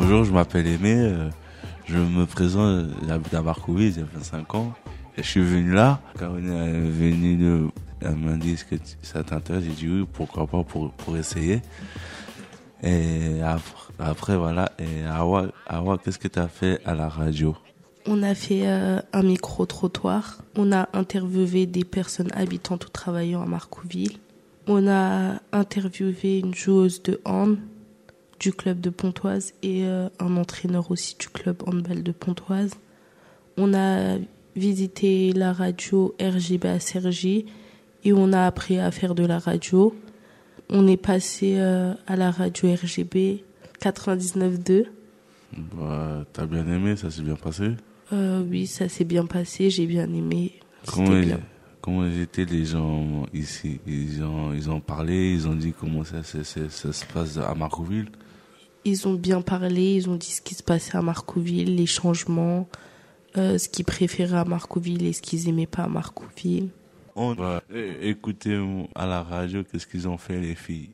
Bonjour, je m'appelle Aimé, je me présente, j'habite à Marcouville, j'ai 25 ans. Et je suis venu là, Caroline est venue, elle m'a dit est-ce que ça t'intéresse, j'ai dit oui, pourquoi pas pour essayer. Et après voilà, et Awa, qu'est-ce que tu as fait à la radio? On a fait un micro-trottoir, on a interviewé des personnes habitantes ou travaillant à Marcouville. On a interviewé une joueuse de hand du club de Pontoise et un entraîneur aussi du club handball de Pontoise. On a visité la radio RGB à Cergy et on a appris à faire de la radio. On est passé à la radio RGB 99.2. Bah, t'as bien aimé, ça s'est bien passé? Oui, ça s'est bien passé, j'ai bien aimé. Comment étaient les gens ici? Ils ont parlé, ils ont dit comment ça se passe à Marcouville? Ils ont bien parlé, ils ont dit ce qui se passait à Marcouville, les changements, ce qu'ils préféraient à Marcouville et ce qu'ils aimaient pas à Marcouville. On va écouter à la radio qu'est-ce qu'ils ont fait les filles.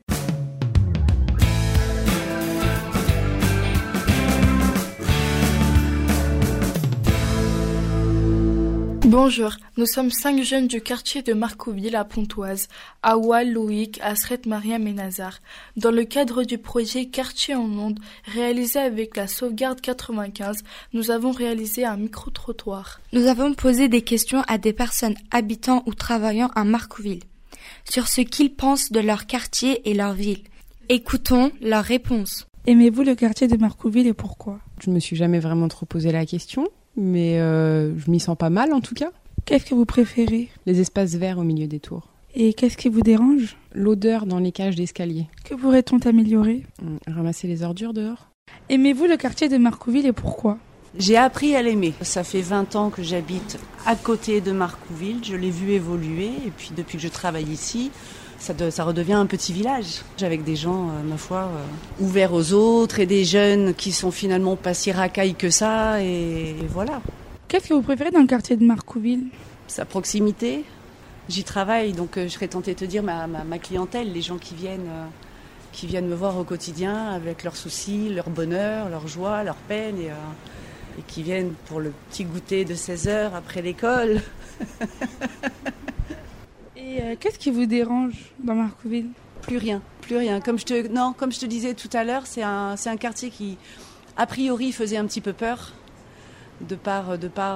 Bonjour, nous sommes 5 jeunes du quartier de Marcouville à Pontoise, Awa, Loïc, Asret, Mariam et Nazar. Dans le cadre du projet Quartier en ondes, réalisé avec la Sauvegarde 95, nous avons réalisé un micro-trottoir. Nous avons posé des questions à des personnes habitant ou travaillant à Marcouville, sur ce qu'ils pensent de leur quartier et leur ville. Écoutons leurs réponses. Aimez-vous le quartier de Marcouville et pourquoi? Je me suis jamais vraiment trop posé la question. Mais je m'y sens pas mal en tout cas. Qu'est-ce que vous préférez? Les espaces verts au milieu des tours. Et qu'est-ce qui vous dérange? L'odeur dans les cages d'escalier. Que pourrait-on améliorer? Ramasser les ordures dehors. Aimez-vous le quartier de Marcouville et pourquoi? J'ai appris à l'aimer. Ça fait 20 ans que j'habite à côté de Marcouville. Je l'ai vu évoluer et puis depuis que je travaille ici, ça redevient un petit village, avec des gens, ma foi, ouverts aux autres et des jeunes qui sont finalement pas si racailles que ça, et voilà. Qu'est-ce que vous préférez dans le quartier de Marcouville? Sa proximité. J'y travaille, donc je serais tentée de te dire ma clientèle, les gens qui viennent me voir au quotidien avec leurs soucis, leur bonheur, leur joie, leur peine, et qui viennent pour le petit goûter de 16h après l'école. Et qu'est-ce qui vous dérange dans Marcouville? Plus rien. Comme je te disais tout à l'heure, c'est un quartier qui, a priori, faisait un petit peu peur, de par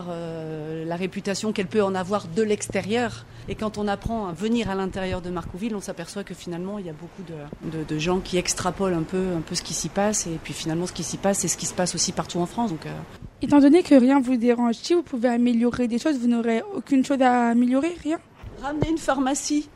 la réputation qu'elle peut en avoir de l'extérieur. Et quand on apprend à venir à l'intérieur de Marcouville, on s'aperçoit que finalement, il y a beaucoup de gens qui extrapolent un peu ce qui s'y passe. Et puis finalement, ce qui s'y passe, c'est ce qui se passe aussi partout en France. Donc, Étant donné que rien vous dérange, si vous pouvez améliorer des choses, vous n'aurez aucune chose à améliorer, rien? Ramener une pharmacie.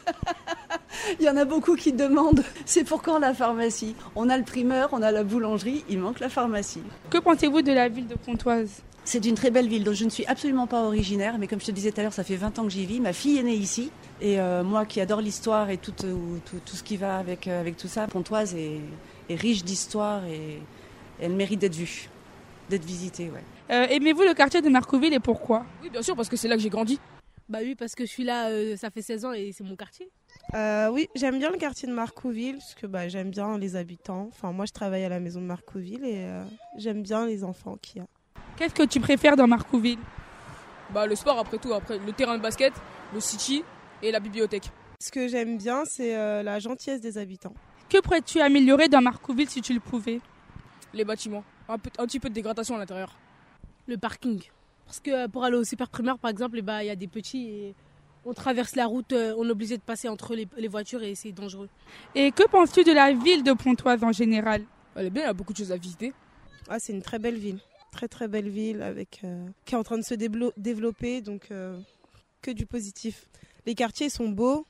Il y en a beaucoup qui demandent. C'est pour quand la pharmacie? On a le primeur, on a la boulangerie, il manque la pharmacie. Que pensez-vous de la ville de Pontoise? C'est une très belle ville dont je ne suis absolument pas originaire, mais comme je te disais tout à l'heure, ça fait 20 ans que j'y vis. Ma fille est née ici. Et moi qui adore l'histoire et tout ce qui va avec tout ça, Pontoise est riche d'histoire et elle mérite d'être vue, d'être visitée. Ouais. Aimez-vous le quartier de Marcouville et pourquoi? Oui, bien sûr, parce que c'est là que j'ai grandi. Bah oui, parce que je suis là, ça fait 16 ans et c'est mon quartier. Oui, j'aime bien le quartier de Marcouville parce que j'aime bien les habitants. Enfin, moi, je travaille à la maison de Marcouville et j'aime bien les enfants qu'il y a. Qu'est-ce que tu préfères dans Marcouville? Bah le sport après le terrain de basket, le city et la bibliothèque. Ce que j'aime bien, c'est la gentillesse des habitants. Que pourrais-tu améliorer dans Marcouville si tu le pouvais? Les bâtiments, un petit peu de dégradation à l'intérieur. Le parking. Parce que pour aller au super primaire, par exemple, il y a des petits et on traverse la route, on est obligé de passer entre les voitures et c'est dangereux. Et que penses-tu de la ville de Pontoise en général? Elle est bien, il y a beaucoup de choses à visiter. Ah, c'est une très belle ville. Très très belle ville qui est en train de se développer, donc que du positif. Les quartiers sont beaux,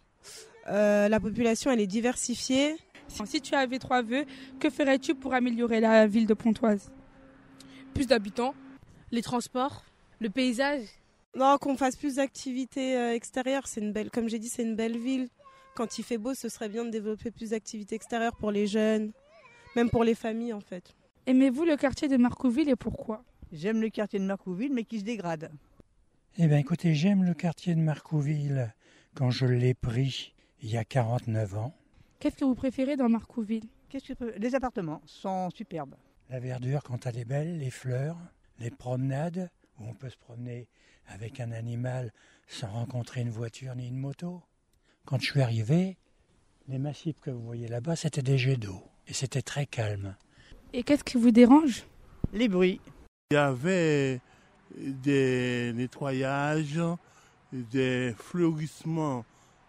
la population elle est diversifiée. Si tu avais 3 vœux, que ferais-tu pour améliorer la ville de Pontoise? Plus d'habitants, les transports, le paysage. Non, qu'on fasse plus d'activités extérieures. Comme j'ai dit, c'est une belle ville. Quand il fait beau, ce serait bien de développer plus d'activités extérieures pour les jeunes, même pour les familles en fait. Aimez-vous le quartier de Marcouville et pourquoi? J'aime le quartier de Marcouville, mais qui se dégrade. Eh bien, écoutez, j'aime le quartier de Marcouville quand je l'ai pris il y a 49 ans. Qu'est-ce que vous préférez dans Marcouville? Les appartements sont superbes. La verdure, quand elle est belle, les fleurs, les promenades, où on peut se promener avec un animal sans rencontrer une voiture ni une moto. Quand je suis arrivé, les massifs que vous voyez là-bas, c'était des jets d'eau. Et c'était très calme. Et qu'est-ce qui vous dérange? Les bruits. Il y avait des nettoyages, des fleurissements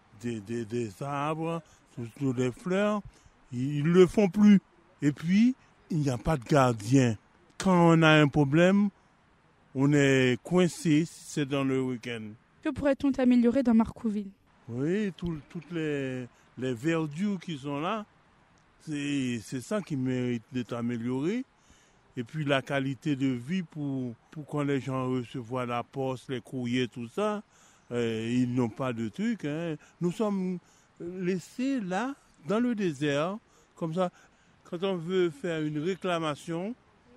des arbres, surtout des fleurs. Ils ne le font plus. Et puis, il n'y a pas de gardien. Quand on a un problème, on est coincé si c'est dans le week-end. Que pourrait-on améliorer dans Marcouville? Oui, toutes les verdures qui sont là, c'est ça qui mérite d'être amélioré. Et puis la qualité de vie pour quand les gens reçoivent la poste, les courriers, tout ça, ils n'ont pas de trucs. Hein. Nous sommes laissés là, dans le désert, comme ça. Quand on veut faire une réclamation,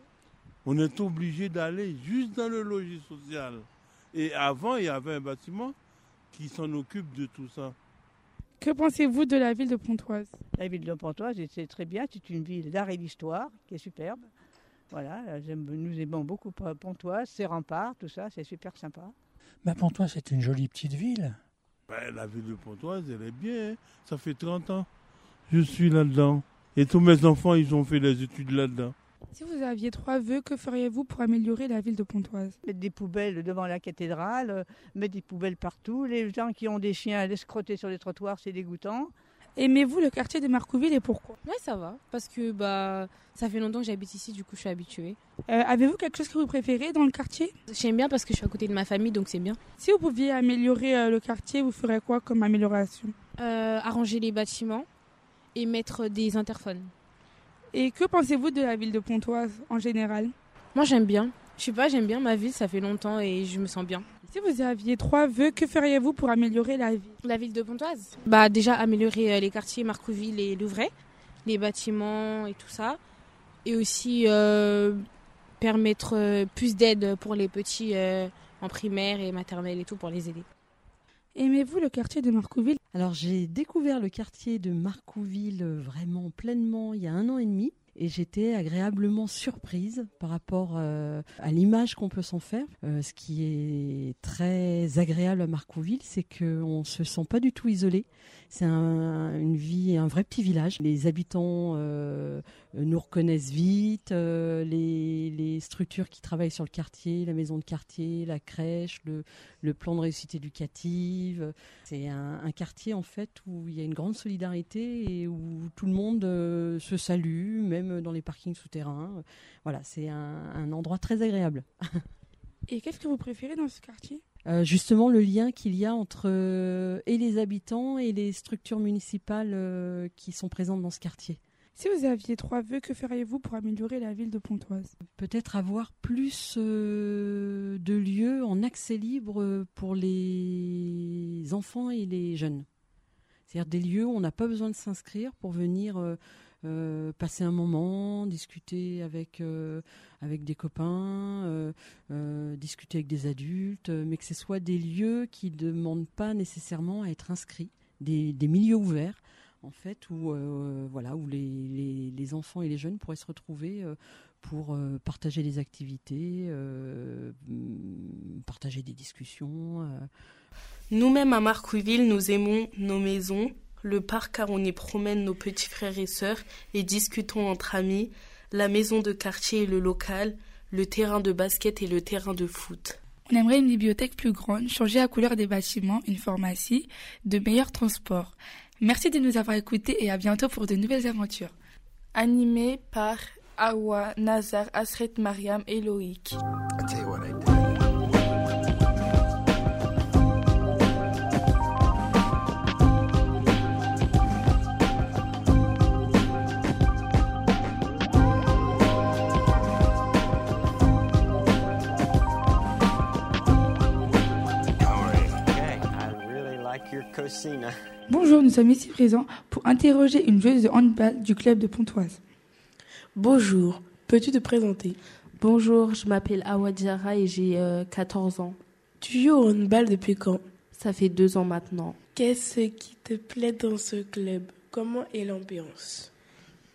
on est obligé d'aller juste dans le logis social. Et avant, il y avait un bâtiment qui s'en occupe de tout ça. Que pensez-vous de la ville de Pontoise? La ville de Pontoise, c'est très bien. C'est une ville d'art et d'histoire qui est superbe. Voilà, nous aimons beaucoup Pontoise, ses remparts, tout ça, c'est super sympa. Pontoise, c'est une jolie petite ville. La ville de Pontoise, elle est bien. Hein. Ça fait 30 ans. Je suis là-dedans. Et tous mes enfants, ils ont fait des études là-dedans. Si vous aviez 3 vœux, que feriez-vous pour améliorer la ville de Pontoise? Mettre des poubelles devant la cathédrale, mettre des poubelles partout. Les gens qui ont des chiens à les scrotter sur les trottoirs, c'est dégoûtant. Aimez-vous le quartier de Marcouville et pourquoi? Ouais, ça va, parce que ça fait longtemps que j'habite ici, du coup je suis habituée. Avez-vous quelque chose que vous préférez dans le quartier? J'aime bien parce que je suis à côté de ma famille, donc c'est bien. Si vous pouviez améliorer le quartier, vous ferez quoi comme amélioration? Arranger les bâtiments et mettre des interphones. Et que pensez-vous de la ville de Pontoise en général? Moi j'aime bien. Je sais pas, j'aime bien ma ville, ça fait longtemps et je me sens bien. Si vous aviez 3 vœux, que feriez-vous pour améliorer la ville? La ville de Pontoise? Déjà améliorer les quartiers Marcouville et Louvray, les bâtiments et tout ça. Et aussi permettre plus d'aide pour les petits en primaire et maternelle et tout pour les aider. Aimez-vous le quartier de Marcouville? Alors j'ai découvert le quartier de Marcouville vraiment pleinement il y a 1 an et demi. Et j'étais agréablement surprise par rapport à l'image qu'on peut s'en faire. Ce qui est très agréable à Marcouville, c'est qu'on ne se sent pas du tout isolé. C'est une vie, un vrai petit village. Les habitants nous reconnaissent vite, les structures qui travaillent sur le quartier, la maison de quartier, la crèche, le plan de réussite éducative. C'est un quartier en fait où il y a une grande solidarité et où tout le monde se salue, même dans les parkings souterrains. Voilà, c'est un endroit très agréable. Et qu'est-ce que vous préférez dans ce quartier? Justement, le lien qu'il y a entre et les habitants et les structures municipales qui sont présentes dans ce quartier. Si vous aviez 3 vœux, que feriez-vous pour améliorer la ville de Pontoise? Peut-être avoir plus de lieux en accès libre pour les enfants et les jeunes. C'est-à-dire des lieux où on n'a pas besoin de s'inscrire pour venir passer un moment, discuter avec des copains, discuter avec des adultes, mais que ce soit des lieux qui ne demandent pas nécessairement à être inscrits, des milieux ouverts, en fait, où les enfants et les jeunes pourraient se retrouver pour partager des activités, partager des discussions. Nous-mêmes à Marcouville, nous aimons nos maisons, le parc car on y promène nos petits frères et sœurs et discutons entre amis, la maison de quartier et le local, le terrain de basket et le terrain de foot. On aimerait une bibliothèque plus grande, changer la couleur des bâtiments, une pharmacie, de meilleurs transports. Merci de nous avoir écoutés et à bientôt pour de nouvelles aventures. Animé par Awa, Nazar, Asret, Mariam et Loïc. Bonjour, nous sommes ici présents pour interroger une joueuse de handball du club de Pontoise. Bonjour, peux-tu te présenter? Bonjour, je m'appelle Awa Diarra et j'ai 14 ans. Tu joues au handball depuis quand? Ça fait 2 ans maintenant. Qu'est-ce qui te plaît dans ce club? Comment est l'ambiance?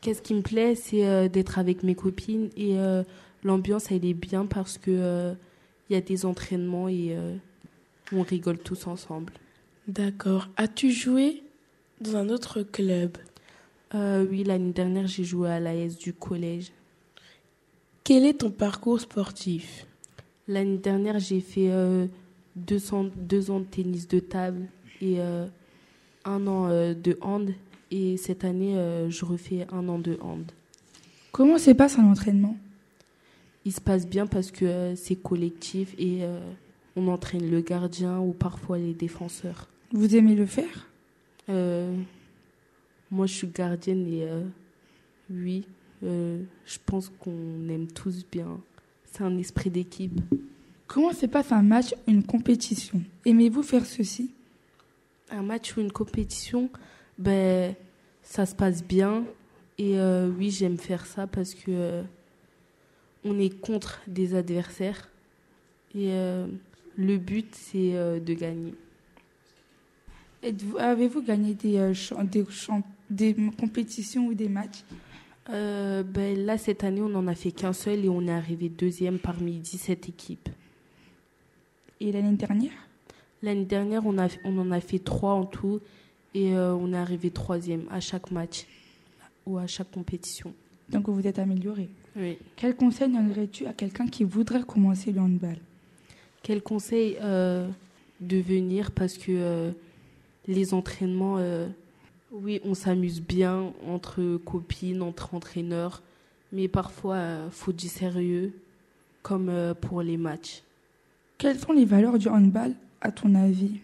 Qu'est-ce qui me plaît, c'est d'être avec mes copines et l'ambiance, elle est bien parce que y a des entraînements et on rigole tous ensemble. D'accord. As-tu joué dans un autre club? Oui, l'année dernière, j'ai joué à l'AS du collège. Quel est ton parcours sportif? L'année dernière, j'ai fait 2 ans de tennis de table et 1 an de hand. Et cette année, je refais 1 an de hand. Comment se passe un entraînement? Il se passe bien parce que c'est collectif et on entraîne le gardien ou parfois les défenseurs. Vous aimez le faire? Moi, je suis gardienne et oui, je pense qu'on aime tous bien. C'est un esprit d'équipe. Comment se passe un match ou une compétition? Aimez-vous faire ceci? Un match ou une compétition, ça se passe bien. Et oui, j'aime faire ça parce que on est contre des adversaires. Et le but, c'est de gagner. Avez-vous gagné des compétitions ou des matchs? Là, cette année, on n'en a fait qu'un seul et on est arrivé 2e parmi 17 équipes. Et l'année dernière? L'année dernière, on en a fait 3 en tout et on est arrivé 3e à chaque match ou à chaque compétition. Donc vous vous êtes amélioré. Oui. Quel conseil donnerais-tu à quelqu'un qui voudrait commencer le handball? Quel conseil? De venir parce que les entraînements, oui, on s'amuse bien entre copines, entre entraîneurs, mais parfois, faut du sérieux, comme pour les matchs. Quelles sont les valeurs du handball, à ton avis?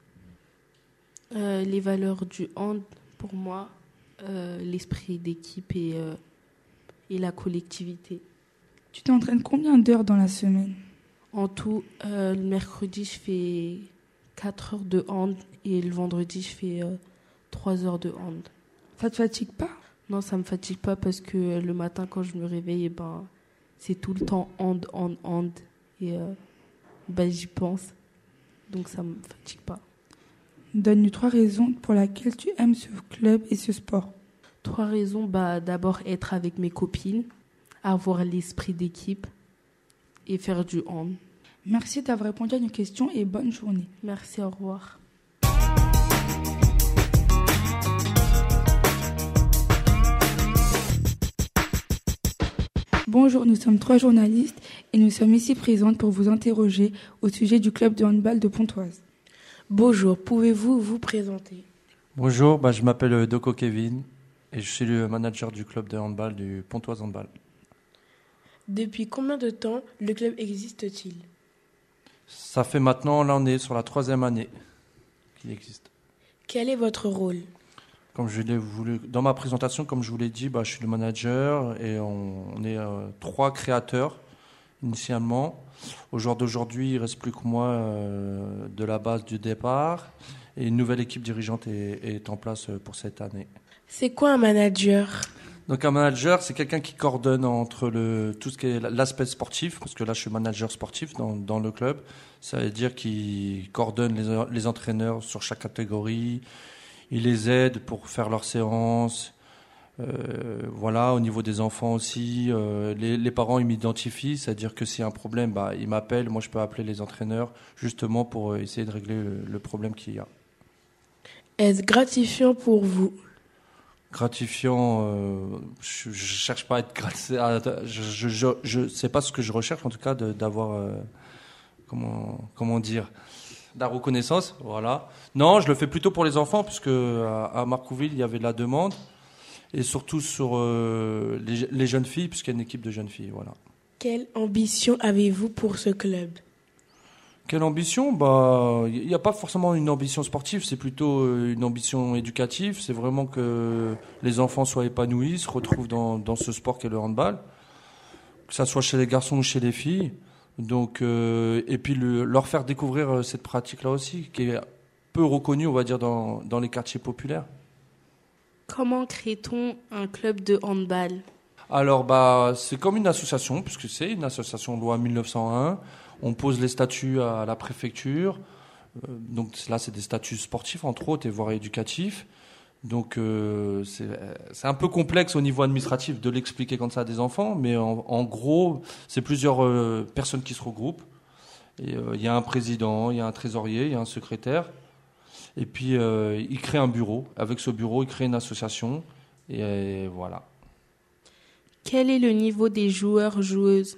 Les valeurs du hand, pour moi, l'esprit d'équipe et la collectivité. Tu t'entraînes combien d'heures dans la semaine? En tout, le mercredi, je fais 4 heures de hand et le vendredi, je fais 3 heures de hand. Ça te fatigue pas? Non, ça me fatigue pas parce que le matin, quand je me réveille, c'est tout le temps hand. Et j'y pense. Donc, ça me fatigue pas. Donne-nous 3 raisons pour lesquelles tu aimes ce club et ce sport. 3 raisons. D'abord, être avec mes copines, avoir l'esprit d'équipe et faire du hand. Merci d'avoir répondu à nos questions et bonne journée. Merci, au revoir. Bonjour, nous sommes 3 journalistes et nous sommes ici présentes pour vous interroger au sujet du club de handball de Pontoise. Bonjour, pouvez-vous vous présenter? Bonjour, je m'appelle Doko Kevin et je suis le manager du club de handball du Pontoise Handball. Depuis combien de temps le club existe-t-il? Ça fait maintenant, là on est sur la 3e année qu'il existe. Quel est votre rôle? Comme je l'ai voulu, dans ma présentation, comme je vous l'ai dit, je suis le manager et on est 3 créateurs initialement. Au jour d'aujourd'hui, il ne reste plus que moi de la base du départ et une nouvelle équipe dirigeante est en place pour cette année. C'est quoi un manager? Donc un manager, c'est quelqu'un qui coordonne entre tout ce qui est l'aspect sportif, parce que là je suis manager sportif dans le club. Ça veut dire qu'il coordonne les entraîneurs sur chaque catégorie. Il les aide pour faire leurs séances. Au niveau des enfants aussi. Les parents, ils m'identifient. C'est-à-dire que s'il y a un problème, ils m'appellent. Moi, je peux appeler les entraîneurs justement pour essayer de régler le problème qu'il y a. Est-ce gratifiant pour vous? Gratifiant, je cherche pas à être gratifié. Je sais pas ce que je recherche, en tout cas, d'avoir, comment dire, de la reconnaissance, voilà. Non, je le fais plutôt pour les enfants, puisque à Marcouville, il y avait de la demande, et surtout sur les jeunes filles, puisqu'il y a une équipe de jeunes filles, voilà. Quelle ambition avez-vous pour ce club? Quelle ambition? Il n'y a pas forcément une ambition sportive, c'est plutôt une ambition éducative. C'est vraiment que les enfants soient épanouis, se retrouvent dans ce sport qu'est le handball, que ça soit chez les garçons ou chez les filles. Donc, et puis leur faire découvrir cette pratique-là aussi, qui est peu reconnue, on va dire, dans les quartiers populaires. Comment crée-t-on un club de handball? Alors, c'est comme une association, puisque c'est une association loi 1901. On pose les statuts à la préfecture. Donc là, c'est des statuts sportifs, entre autres, et voire éducatifs. Donc c'est un peu complexe au niveau administratif de l'expliquer comme ça à des enfants, mais en gros, c'est plusieurs personnes qui se regroupent. Et il y a un président, il y a un trésorier, il y a un secrétaire. Et puis ils créent un bureau. Avec ce bureau, ils créent une association. Et voilà. Quel est le niveau des joueurs-joueuses ?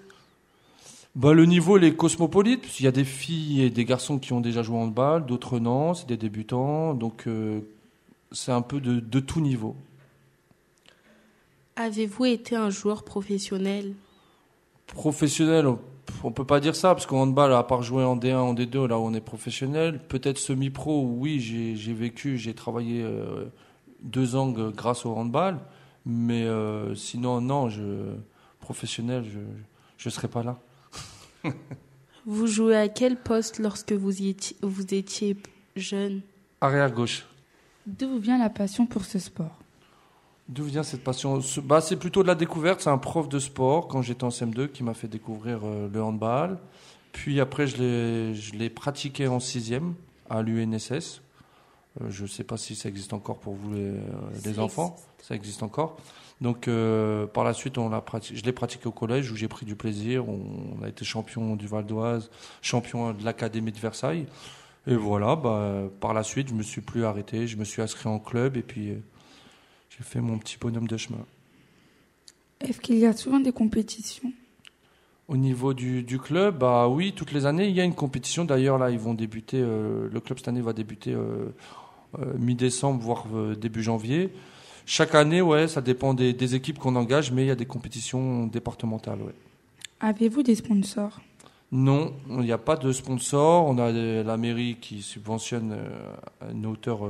Le niveau, il est cosmopolite, parce qu'il y a des filles et des garçons qui ont déjà joué au handball, d'autres non, c'est des débutants. Donc c'est un peu de tout niveau. Avez-vous été un joueur professionnel ? Professionnel, on peut pas dire ça, parce qu'au handball, à part jouer en D1, en D2, là où on est professionnel, peut-être semi-pro, oui, j'ai travaillé 2 ans grâce au handball, mais sinon, non, professionnel, je serais pas là. Vous jouez à quel poste lorsque vous étiez jeune ? Arrière gauche. D'où vient la passion pour ce sport ? D'où vient cette passion ? C'est plutôt de la découverte. C'est un prof de sport, quand j'étais en CM2, qui m'a fait découvrir le handball. Puis après, je l'ai pratiqué en 6e à l'UNSS. Je ne sais pas si ça existe encore pour vous, les enfants. Ça existe encore. Donc, par la suite, je l'ai pratiqué au collège où j'ai pris du plaisir. On a été champion du Val d'Oise, champion de l'Académie de Versailles. Et voilà, par la suite, je me suis plus arrêté. Je me suis inscrit en club et puis j'ai fait mon petit bonhomme de chemin. Est-ce qu'il y a souvent des compétitions ? Au niveau du club, oui, toutes les années, il y a une compétition. D'ailleurs, là, ils vont débuter. Le club cette année va débuter mi-décembre, voire début janvier. Chaque année, ouais, ça dépend des équipes qu'on engage, mais il y a des compétitions départementales, ouais. Avez-vous des sponsors ? Non, il n'y a pas de sponsor. On a la mairie qui subventionne à une hauteur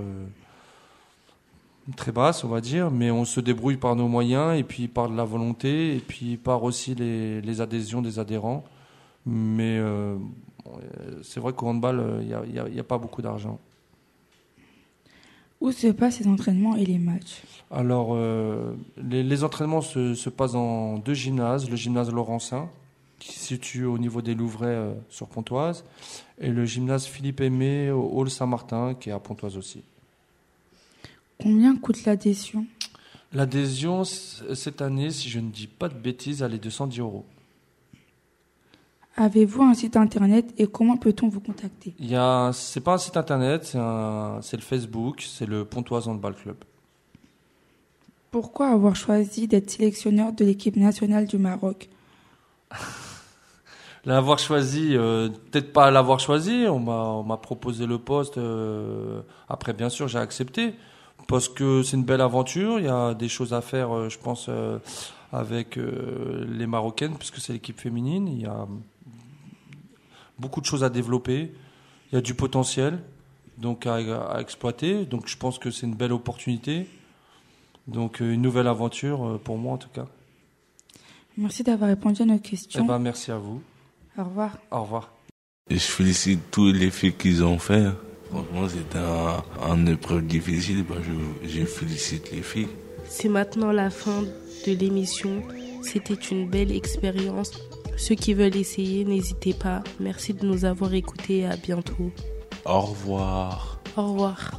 très basse, on va dire, mais on se débrouille par nos moyens et puis par de la volonté et puis par aussi les adhésions des adhérents. Mais c'est vrai qu'au handball, il n'y a pas beaucoup d'argent. Où se passent les entraînements et les matchs ? Alors, les entraînements se passent dans 2 gymnases. Le gymnase Laurencin, qui se situe au niveau des Louvrais sur Pontoise, et le gymnase Philippe Aimé au Hall Saint-Martin, qui est à Pontoise aussi. Combien coûte l'adhésion ? L'adhésion, cette année, si je ne dis pas de bêtises, elle est de 110 €. Avez-vous un site internet et comment peut-on vous contacter ? C'est pas un site internet, c'est le Facebook, c'est le Pontoise Handball Club. Pourquoi avoir choisi d'être sélectionneur de l'équipe nationale du Maroc ? L'avoir choisi, peut-être pas l'avoir choisi, on m'a proposé le poste, après bien sûr j'ai accepté, parce que c'est une belle aventure, il y a des choses à faire, je pense, avec les Marocaines, puisque c'est l'équipe féminine, il y a beaucoup de choses à développer, il y a du potentiel donc à exploiter, donc je pense que c'est une belle opportunité, donc une nouvelle aventure pour moi en tout cas. Merci d'avoir répondu à nos questions. Merci à vous. Au revoir. Au revoir. Et je félicite tous les filles qu'ils ont fait. Franchement, c'était une épreuve difficile. Je félicite les filles. C'est maintenant la fin de l'émission. C'était une belle expérience. Ceux qui veulent essayer, n'hésitez pas. Merci de nous avoir écoutés et à bientôt. Au revoir. Au revoir.